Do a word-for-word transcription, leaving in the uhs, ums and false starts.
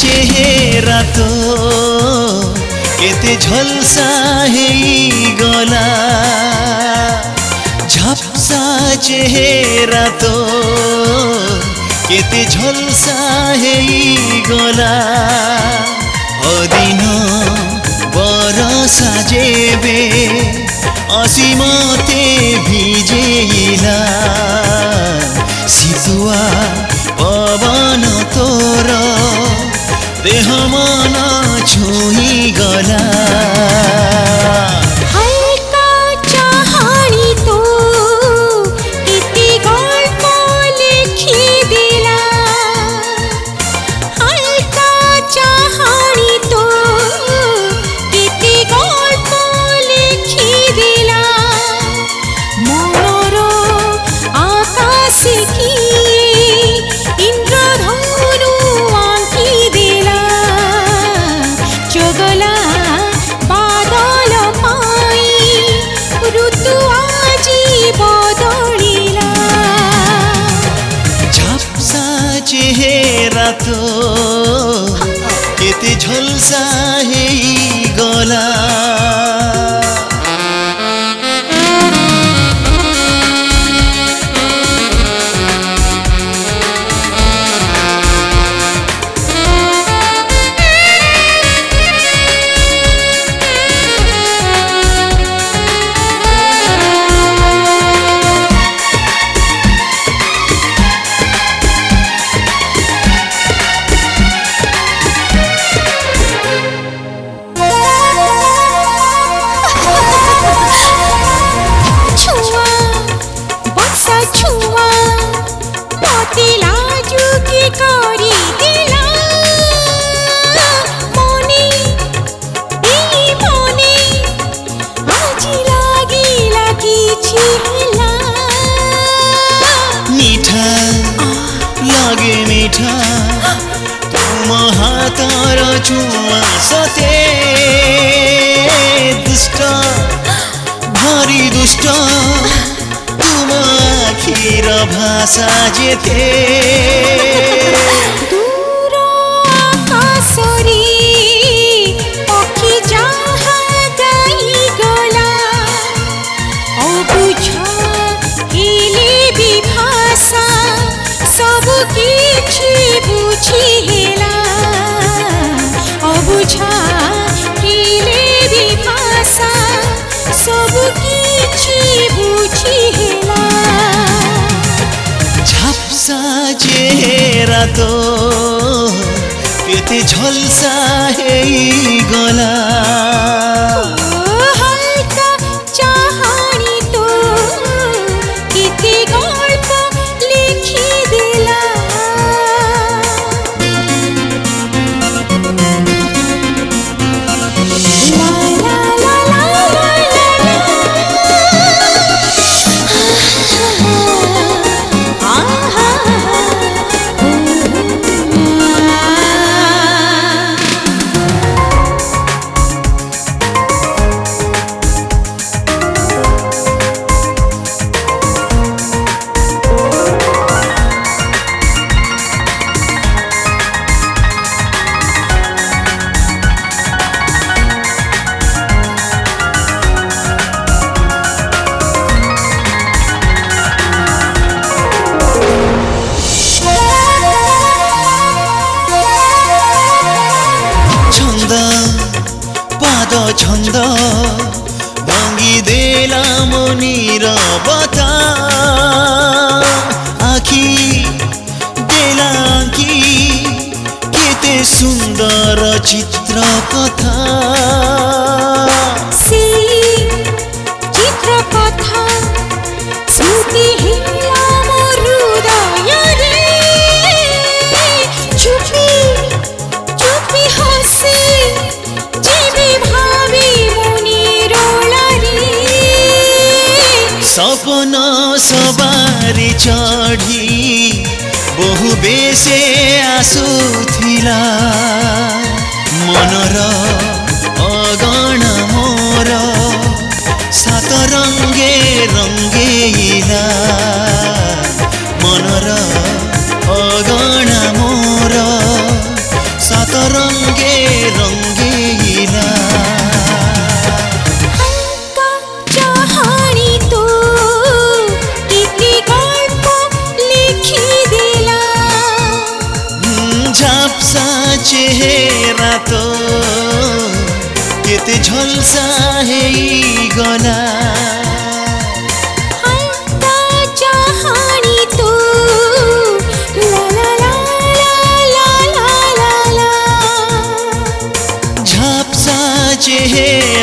चेहरा तो केते झलसा गला झपसा चेहरा तो केते झलसा गला अदिन बरसा जेबे असीमते भिजेला शीतुआ पवन तोर देह मन छुई गला चेहरा तो केते झलसा गला लागे मीठा तुम हातर छुआ सते दुष्ट भारी दुष्ट तुम आखिर भाषा जेते झपसा चेहरा तो केते झलसा गला छंद भांगी देला मनीर बता आखी देला आखी केते सुंदर चित्र कथा से चित्र कथा स्मृति हिला मोर हृदय रे चुपी चुपी हसे सपना सवारी चढ़ी बहु बेसे आसुथिला मनर अगण मोर सात रंगे रंगेला मनर अगण मोर सात चेहेरा तो केते झलसा गला चेहरा